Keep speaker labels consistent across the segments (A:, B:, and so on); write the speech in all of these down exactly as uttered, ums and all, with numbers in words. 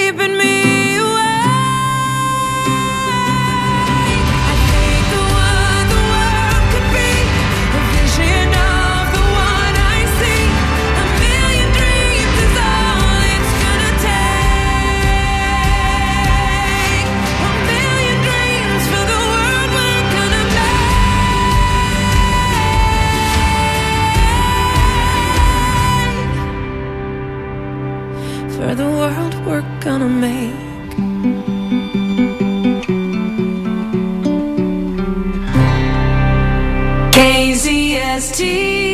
A: keeping me for the world we're gonna make. K Z S T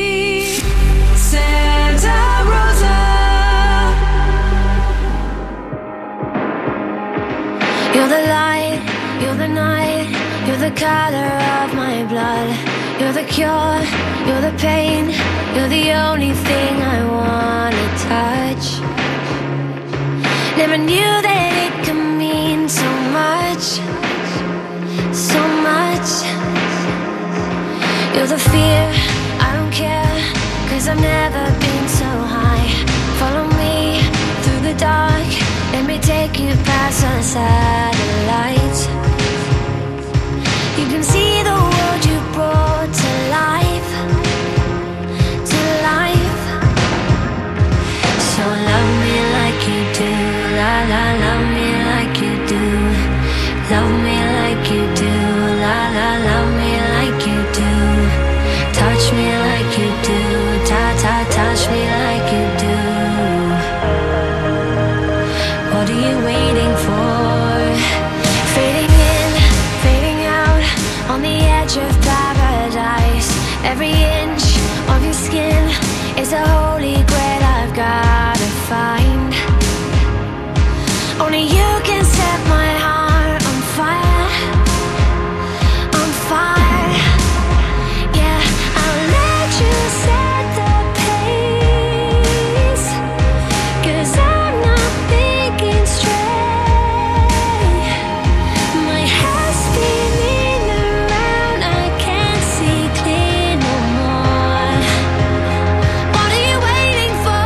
A: Santa Rosa. You're the light, you're the night, you're the color of my blood. You're the cure, you're the pain, you're the only thing I wanna touch. Never knew that it could mean so much, so much. You're the fear, I don't care, cause I've never been so high. Follow me through the dark, let me take you past the satellites. You can see the world you brought to life, to life. So love me like you do. La la, love me like you do. Love me like you do. La la, love me like you do. Touch me like you do. Ta ta, touch me like you do. What are you waiting for? Fading in, fading out, on the edge of paradise. Every inch of your skin is a holy grail I've gotta find. Only you can set my heart on fire, on fire. Yeah, I'll let you set the pace, cause I'm not thinking straight. My head's spinning around, I can't see clear no more. What are you waiting for?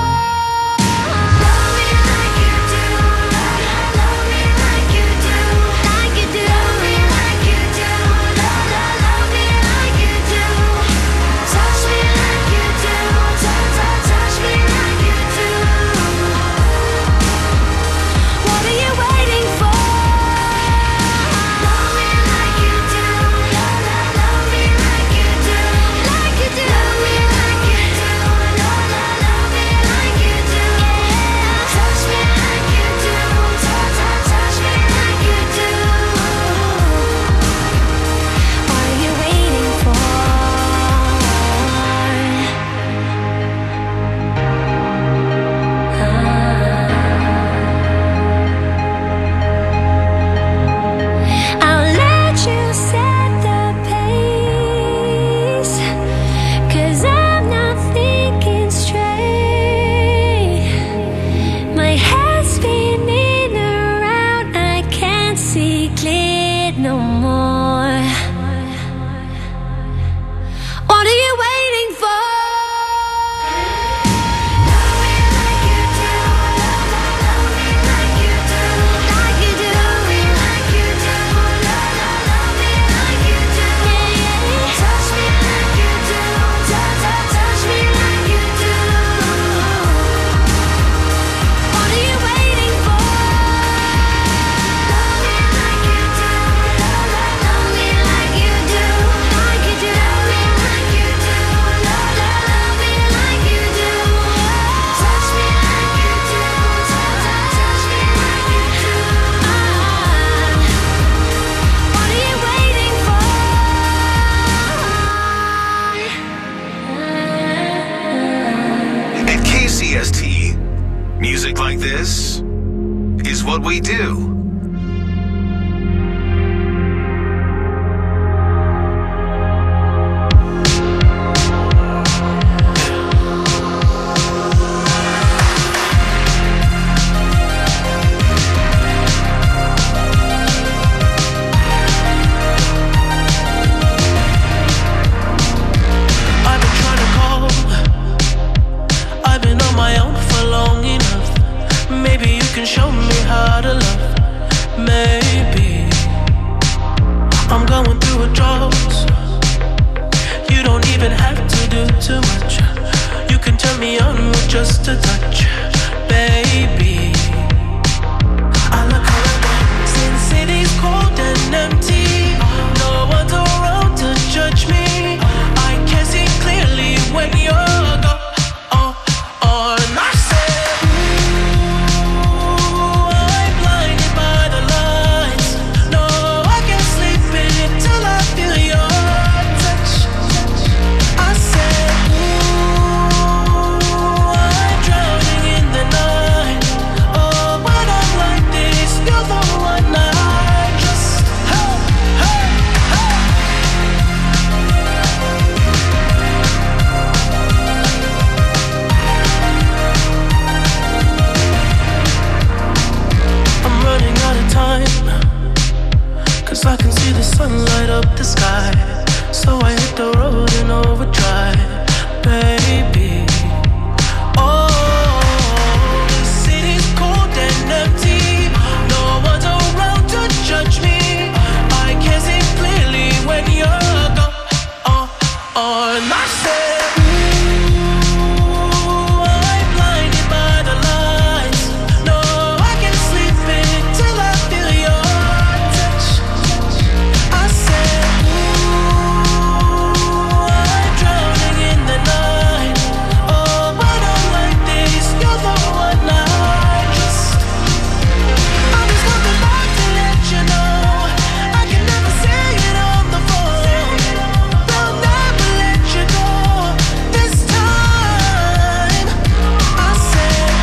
A: Love me like you do. Love me like you do. Like you do. Love me like you do. Love, love, love me like you do. Touch me like you do. Touch, touch, touch me like you do. What are you waiting for? Love me like you do. Love, love, love me like you do. Like you do. Love me like you do. Love, love, love me like you do. Touch me like you do. Touch, touch, touch me like you do. What are you waiting for? I'll let you set the pace, cause I'm not thinking straight. My head's spinning around, I can't see clear no more. What are you waiting for? Love me like you do. Love, love, love me like you do. Like you do. Love me like you do. Love, love, love me like you do. Touch me like you do. Touch, touch, touch me like you do. What are you waiting for? Love me like you do. Love, love, love me like you do. Like you do. Love me like you do. Love, love, love me like you do. Touch me like you do. Touch, touch, touch me like you do. What are you waiting for?
B: At K C S T, music like this is what we do.
C: I've been trying to call. I've been on my own for long enough. Maybe you can show me how to love. Maybe I'm going through a drought. You don't even have to do too much. You can turn me on with just a touch, baby. I look around since city's cold and empty. No one's around to judge me. I can see clearly when you're gone. Oh, oh, and I said, ooh, I'm blinded by the lights. No, I can't sleep until I feel your touch. I said, ooh, I'm drowning in the night. Oh, when I'm like this, you're the one I just, hey, hey, hey. I'm running out of time, 'cause I can see the sun light up the sky. So I hit the road in overdrive, baby. Oh, the city's cold and empty. No one's around to judge me. I can see clearly when you're gone. Oh, oh, and I said, ooh, I'm blinded by the lights. No, I can't sleep until I feel your touch. I said, ooh, I'm drowning in the night. Oh, when I'm like this, you're the one I just, I just want the light to let you know. I can never say it on the phone. They'll never let you go this time. I said,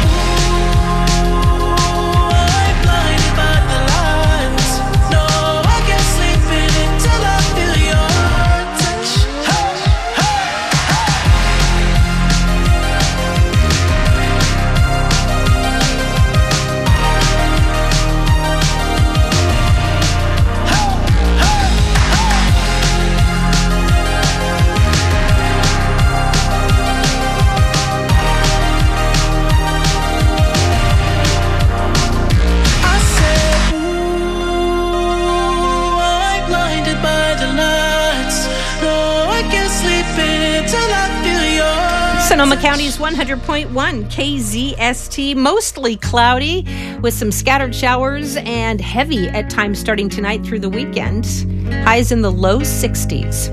C: ooh, I'm blinded by the lights. No, I can't sleep until I feel your touch. Hey, hey, I said, ooh, I'm blinded by the lights. No, I can't sleep until I feel your
D: Sonoma County's one hundred point one K Z S T, mostly cloudy with some scattered showers and heavy at times starting tonight through the weekend. Highs in the low sixties.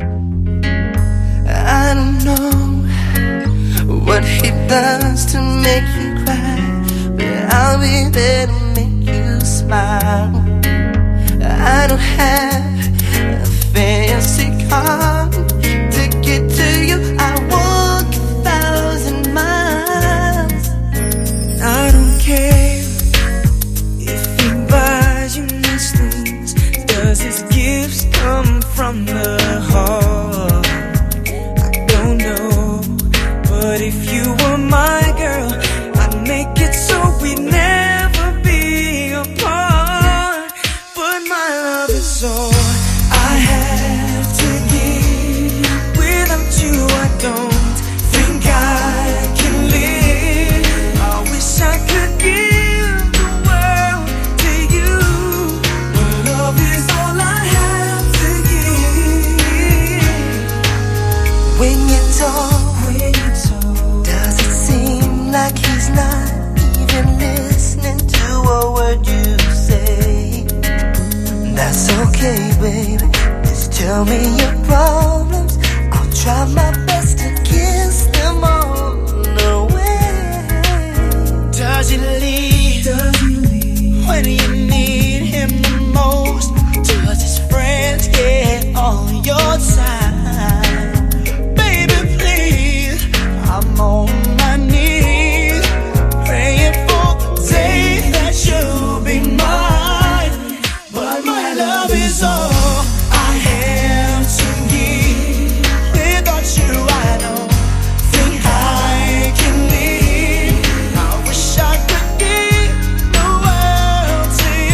E: I don't know what he does to make you cry, but I'll be there to make you smile. I don't have a fancy car to get to you. I walk a thousand miles. I don't care if he buys you nice things. Does his gifts come from the heart? I don't know, but if you were my girl, I'd make it so we'd never be apart. But my love is all I have to give. Without you, I don't think I can live. I wish I could give the world to you. But love is all I have to give. When you talk, when you talk, does it seem like he's not even listening to a word you say? That's okay, baby. Just tell me your problems. I'll try my best to kiss them all away. Does he leave? Does he leave when you need him the most? Does his friends get on your side? Baby, please, I'm on my knees, praying for the day that you'll be mine. But my love is all I have to give. Without you, I don't think I can live. I wish I could give the world to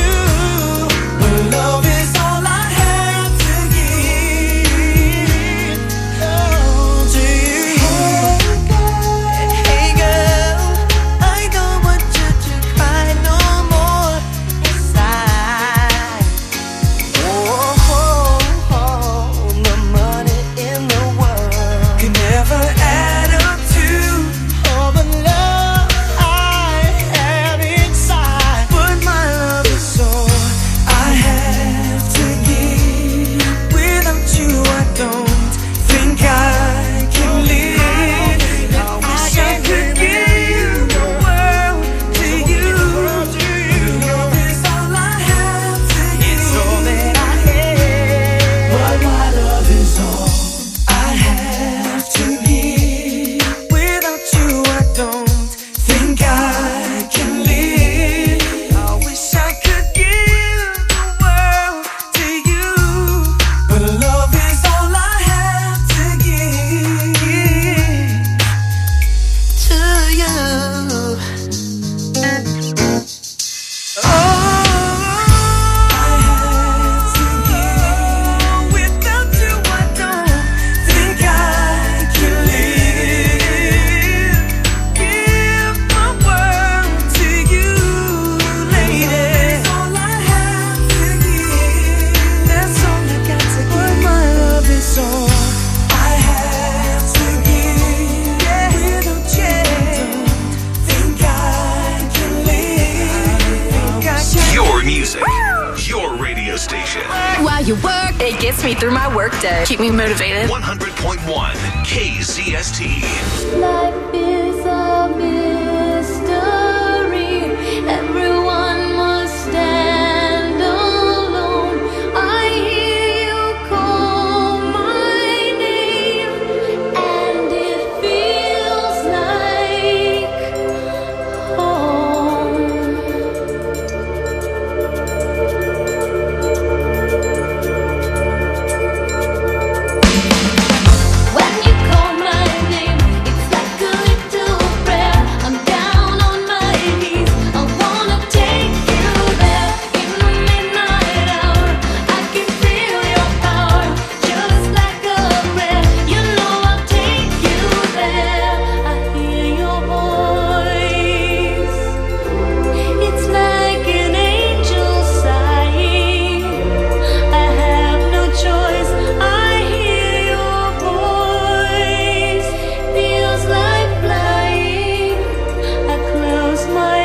B: Music, your radio station.
F: While you work, it gets me through my workday. Keep me motivated.
B: one hundred point one K Z S T.
A: Life is a mystery. Everyone must stand alone. I hear you call my name, and it feels like home. When you call my name, it's like a little prayer. I'm down on my knees. I wanna take you there in the midnight hour. I can feel your power, just like a prayer. You know I'll take you there. I hear your voice. It's like an angel sighing. I have no choice. I hear your voice. Feels like flying. I close my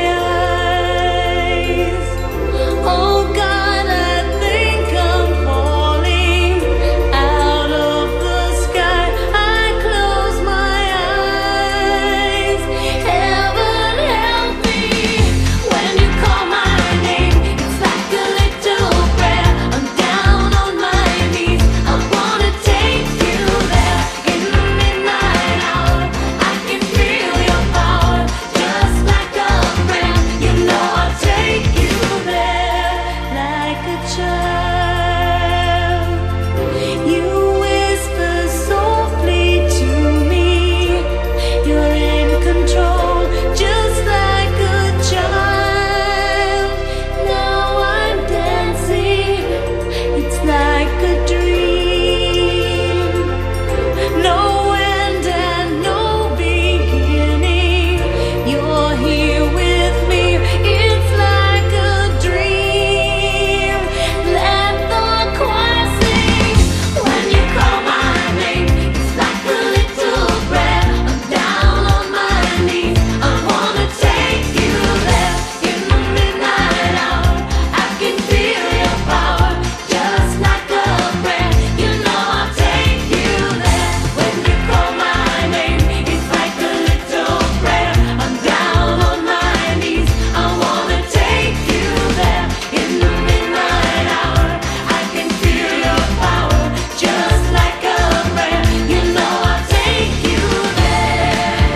A: eyes. Oh God, I think I'm falling out of the sky. I close my eyes. Heaven help me when you call my name. It's like a little prayer. I'm down on my knees. I wanna take you there in the midnight hour. I can feel your power, just like a prayer. You know I'll take you there like a child. You whisper softly to me. You're in control, just like a child. Now I'm dancing. It's like a dream. No end and no beginning. You're here with me. It's like a dream. Let the choir sing. When you call my name, it's like a little prayer. I'm down on my knees. I wanna take you there in the midnight hour. I can feel your power, just like a prayer. You know I'll take you there. When you call my name, it's like a little prayer. I'm down on my knees. I wanna take you there in the midnight hour. I can feel your power, just like a prayer. You know I'll take you there.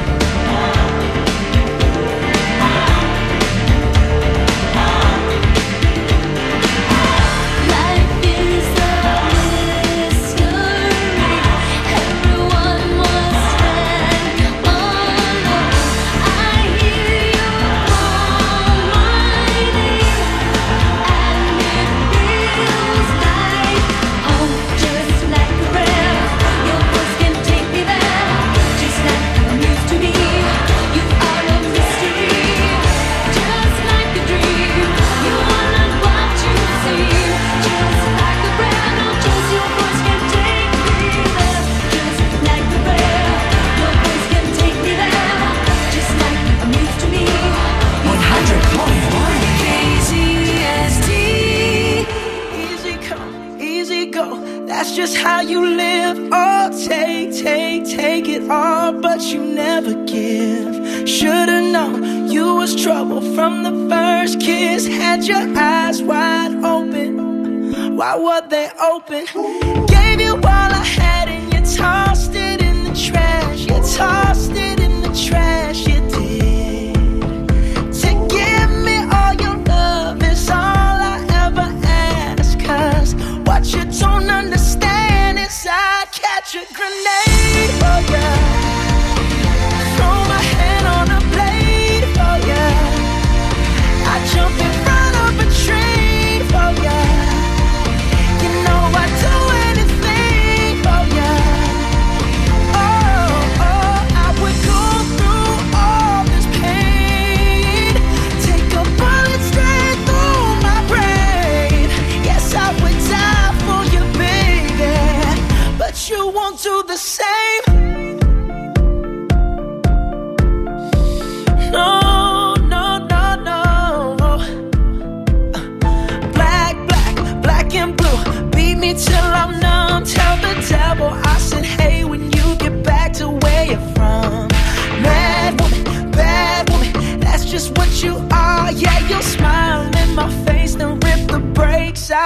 A: Life is a mystery. Everyone must stand alone. I hear you call my name, and it feels like home, just like a prayer. Your voice can take me there, just like I'm used to be. You are a mystery, just like a dream. You are not what you seem, just like a prayer. No, just your voice can take me there, just like a prayer. Your voice can take me there, just like I'm used to be.
G: one hundred point one
E: K Z S T. Easy come, easy go. That's just how you live. Oh, take, take, take it all, but you never give. Should've known you was trouble from the first kiss. Had your eyes wide open. Why were they open? Gave you all I had and you tossed it in the trash. You tossed it in the trash. You did. To give me all your love is all I ever ask. 'Cause what you don't understand is I'd catch a grenade for ya. Throw my hand on a blade for ya. I jump in front of a train for ya. You know I'd do anything for ya. Oh, oh, I would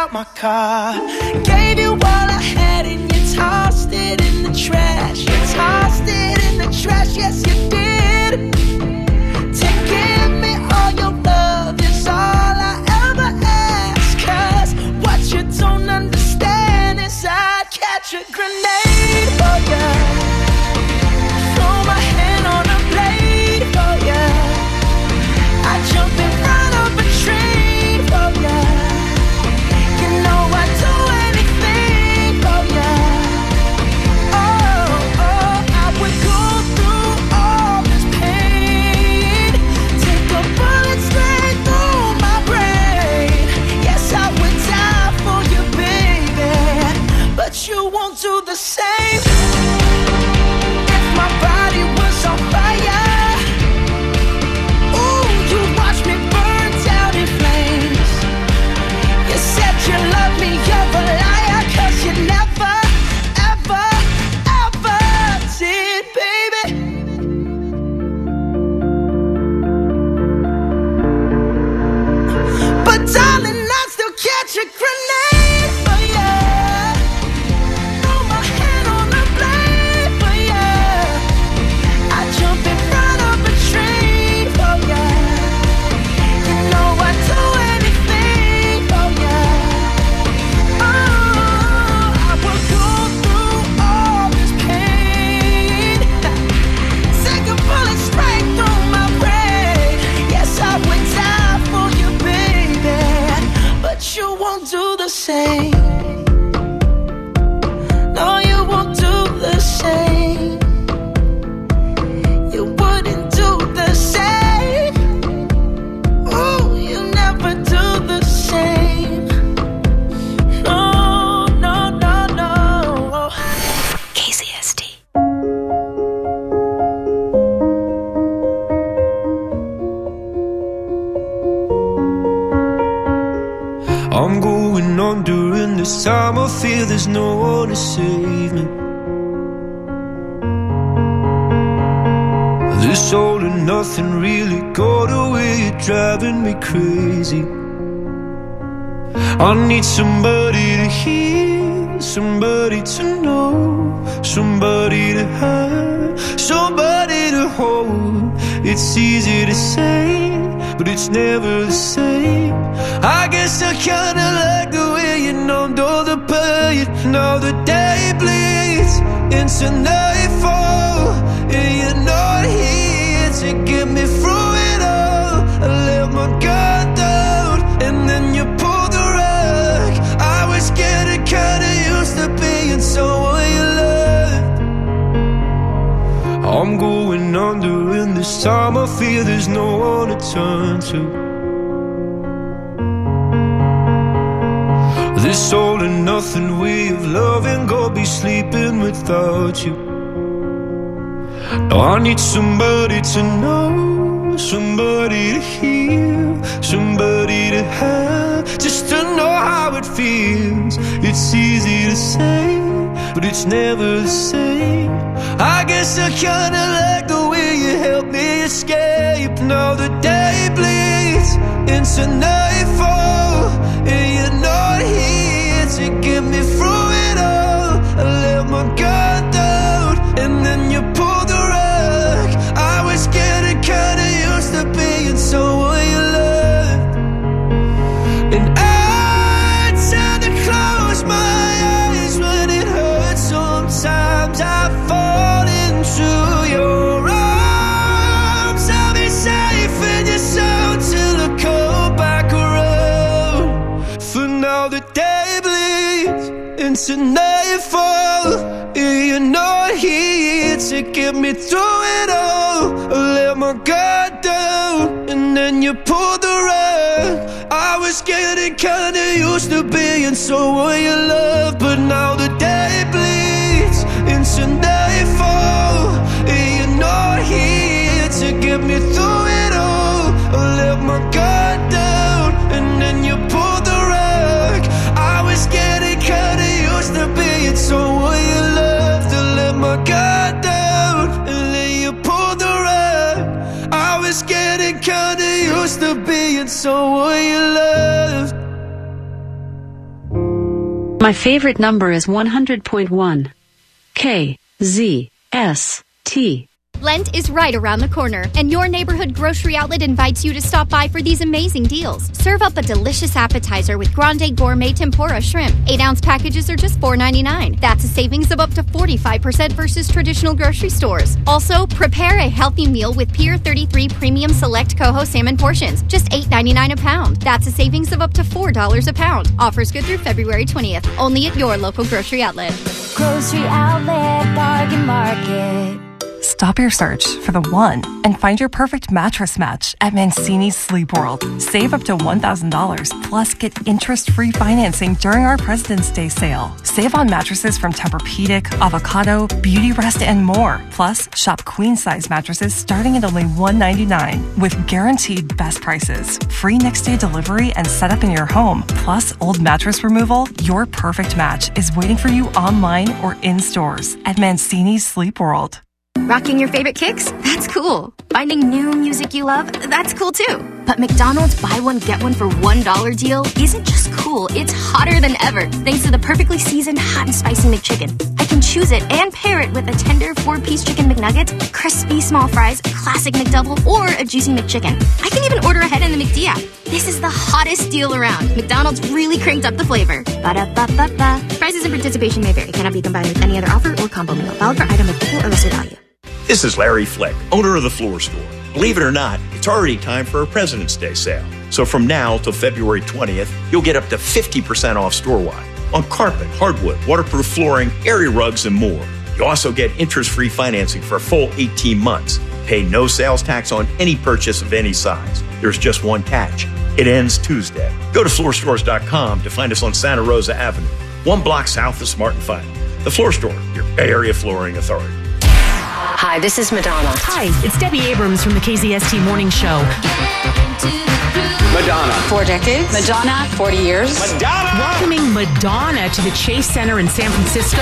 E: out my car. Gave you all I had and you tossed it in the trash. You tossed it in the trash, yes you did. To give me all your love is all I ever ask. Cause what you don't understand is I'd catch a grenade for ya. Throw my hand on a blade for ya. I'd jump in front of a train for ya. You know I'd do anything for ya. Oh, oh, I would go through all this pain. Take a bullet straight through my brain. Yes, I would die for you, baby. But you won't do the same. If my body was on fire, ooh, you watch me burn down in flames. You said you love me, you're a liar. Cause you never, ever, ever did, baby. But darling, I'd still catch a grenade for ya. Throw my hand on the blade for ya. I'd jump in front of a train for ya. You know I'd do anything for ya. Oh, I would go through all this pain. Take a bullet straight through my brain. Yes, I would die for you, baby. But you won't do the same. No, you won't do the same. You wouldn't do the same. Ooh, you never do the same. No, no, no, no.
F: K Z S T.
H: I'm going on during this time. I feel there's no one to save me. This all and nothing really got away. You're driving me crazy. I need somebody to hear, somebody to know, somebody to have, somebody to hold. It's easy to say, but it's never the same. I guess I kinda like the way you numbed all the pain. Now the day bleeds into nightfall, and you're not here to get me through it all. I let my guard down, and then you pulled the rug. I was getting kinda used to being someone you loved. I'm going under, and this time I feel there's no one to turn to. This all and nothing way of loving, go be sleeping without you. Now I need somebody to know, somebody to hear, somebody to have, just to know how it feels. It's easy to say, but it's never the same. I guess I kinda like the way you help me escape. Now the day bleeds into nightfall, and you're not here to get me through it all. I let my guard down, and then you pulled the rug. I was getting kinda used to being someone you loved. And I tend to close my eyes when it hurts. Sometimes I fall into your arms. I'll be safe in your soul till I come back around. For now the day bleeds into nightfall, and you're not here to get me through it all. I let my guard down, and then you pulled the rug. I was getting kinda used to being someone you love, but now the day bleeds into nightfall, and you're not here to get me through it all. I let my guard down, and then you pulled the rug. I was getting kinda used to being someone you loved. To let my guard down, and then you pulled the rug. I was getting kinda used to being someone you loved.
I: My favorite number is one hundred point one. K Z S T.
J: Lent is right around the corner, and your neighborhood grocery outlet invites you to stop by for these amazing deals. Serve up a delicious appetizer with Grande Gourmet Tempura Shrimp. eight-ounce packages are just four ninety-nine. That's a savings of up to forty-five percent versus traditional grocery stores. Also, prepare a healthy meal with Pier thirty-three Premium Select Coho Salmon portions, just eight ninety-nine a pound. That's a savings of up to four dollars a pound. Offers good through February twentieth, only at your local grocery outlet.
A: Grocery Outlet Bargain Market.
K: Stop your search for the one and find your perfect mattress match at Mancini's Sleep World. Save up to one thousand dollars plus get interest-free financing during our President's Day sale. Save on mattresses from Tempur-Pedic, Avocado, Beauty Rest, and more. Plus, shop queen-size mattresses starting at only one ninety-nine with guaranteed best prices, free next-day delivery, and setup in your home. Plus, old mattress removal. Your perfect match is waiting for you online or in stores at Mancini's Sleep World.
J: Rocking your favorite kicks? That's cool. Finding new music you love? That's cool too. But McDonald's buy one, get one for one dollar deal isn't just cool, it's hotter than ever thanks to the perfectly seasoned hot and spicy McChicken. I can choose it and pair it with a tender four-piece chicken McNuggets, crispy small fries, classic McDouble, or a juicy McChicken. I can even order ahead in the McD app. This is the hottest deal around. McDonald's really cranked up the flavor. Ba-da-ba-ba-ba. Prices and participation may vary. Cannot be combined with any other offer or combo meal. Valid for item of equal or lesser value.
L: This is Larry Fleck, owner of The Floor Store. Believe it or not, it's already time for a President's Day sale. So from now till February twentieth, you'll get up to fifty percent off store-wide on carpet, hardwood, waterproof flooring, area rugs, and more. You also get interest-free financing for a full eighteen months. Pay no sales tax on any purchase of any size. There's just one catch. It ends Tuesday. Go to floor stores dot com to find us on Santa Rosa Avenue, one block south of Smart and Final. The Floor Store, your Bay Area flooring authority.
F: Hi, this is Madonna.
M: Hi, it's Debbie Abrams from the K Z S T Morning Show.
N: Madonna.
F: Four decades. Madonna, forty years.
N: Madonna.
M: Welcoming Madonna to the Chase Center in San Francisco.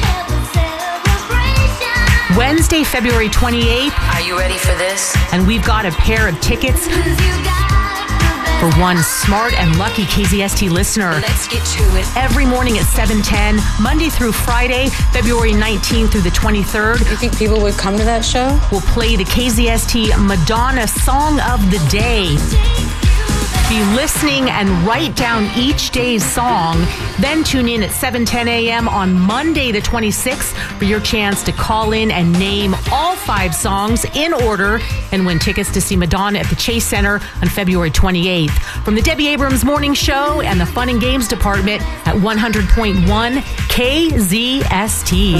M: Wednesday, February twenty-eighth.
F: Are you ready for this?
M: And we've got a pair of tickets for one smart and lucky K Z S T listener.
F: Let's get to it.
M: Every morning at seven ten, Monday through Friday, February nineteenth through the twenty-third.
F: You think people would come to that show?
M: We'll play the K Z S T Madonna Song of the Day. Be listening and write down each day's song. Then tune in at seven ten a.m. on Monday the twenty-sixth for your chance to call in and name all five songs in order and win tickets to see Madonna at the Chase Center on February twenty-eighth. From the Debbie Abrams Morning Show and the Fun and Games Department at one hundred point one K Z S T.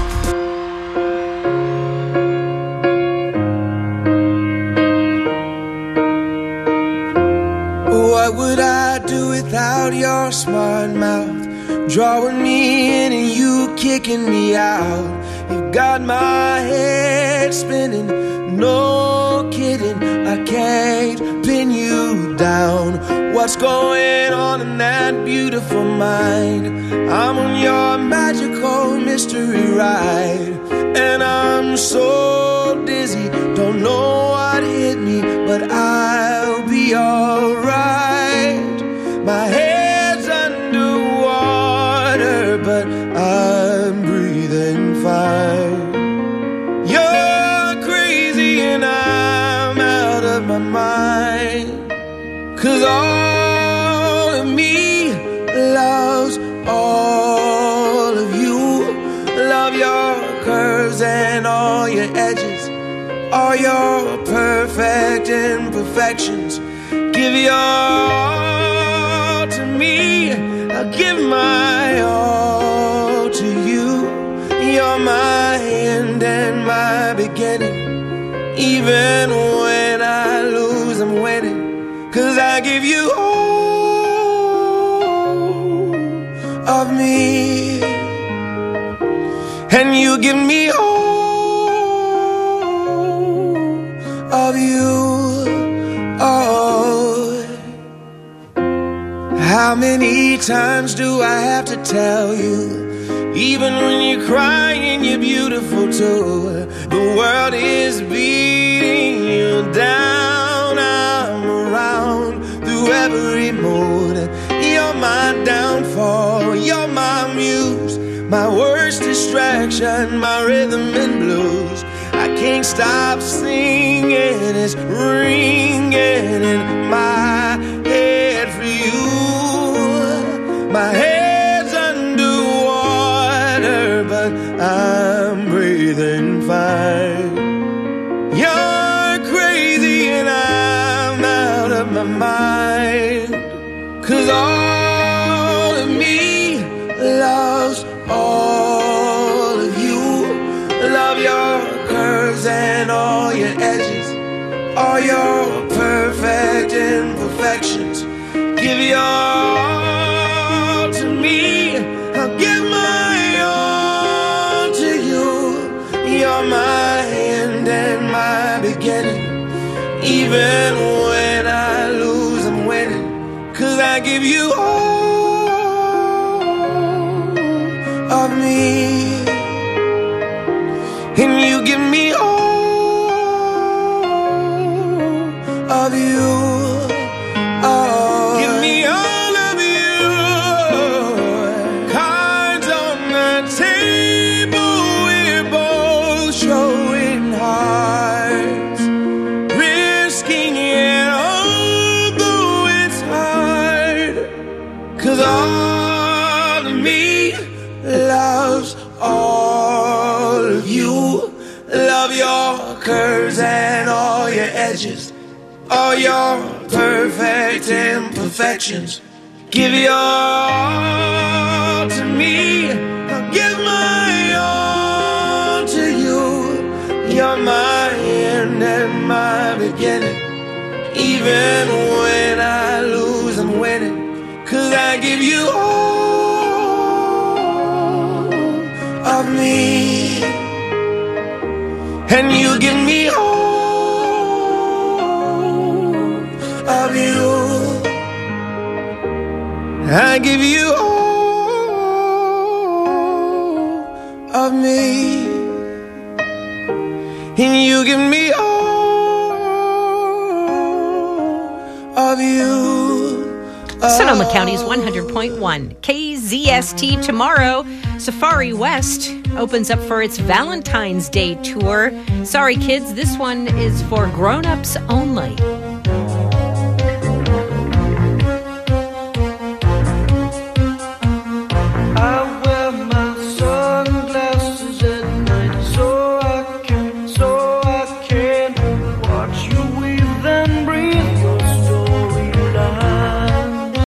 E: What would I do without your smart mouth? Drawing me in and you kicking me out. You've got my head spinning, no kidding. I can't pin you down. What's going on in that beautiful mind? I'm on your magical mystery ride, and I'm so dizzy, don't know what hit me, but I'll be alright. My head's underwater, but I'm breathing fine. You're crazy and I'm out of my mind, 'cause all of me loves all of you. Love your curves and all your edges, all your perfect imperfections. Give your all to me, I'll give my all to you. You're my end and my beginning. Even when I lose, I'm winning, 'cause I give you all of me, and you give me all of you. Oh, how many times do I have to tell you? Even when you're crying, you're beautiful too. The world is beating you down. I'm around through every mood. You're my downfall, you're my direction, my rhythm and blues. I can't stop singing, it's ringing in my head for you. My head's underwater, but I'm breathing fine. You're crazy and I'm out of my mind. 'Cause all of me loves all of you. Love your curves and all your edges, all your perfect imperfections. Give your all to me, I'll give my all to you. You're my end and my beginning. Even when I lose, I'm winning. 'Cause I give you all of me, and you give me all of you. Oh, give me all of you. Cards on the table, we're both showing hearts, risking it although it's hard. 'Cause all of me loves all of you. Love your curves and all your edges, all your perfect imperfections. Give your all to me, I'll give my all to you. You're my end and my beginning. Even when I lose, I'm winning. 'Cause I give you all of me, and you give me all of you. I give you all of me, and you give me all of you.
D: Sonoma County's one hundred point one K Z S T. Tomorrow, Safari West opens up for its Valentine's Day tour. Sorry, kids, this one is for grown-ups only.